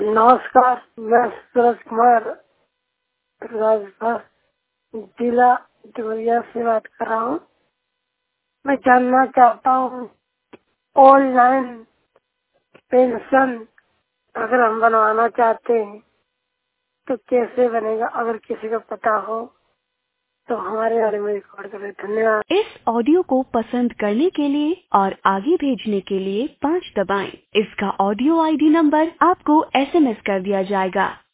नमस्कार, मैं सूरज कुमार राजभर जिला देवरिया से बात कर रहा हूँ। मैं जानना चाहता हूँ ऑनलाइन पेंशन अगर हम बनवाना चाहते हैं तो कैसे बनेगा? अगर किसी को पता हो तो हमारे बारे में रिकॉर्ड करें। धन्यवाद। इस ऑडियो को पसंद करने के लिए और आगे भेजने के लिए 5 दबाएं। इसका ऑडियो आईडी नंबर आपको SMS कर दिया जाएगा।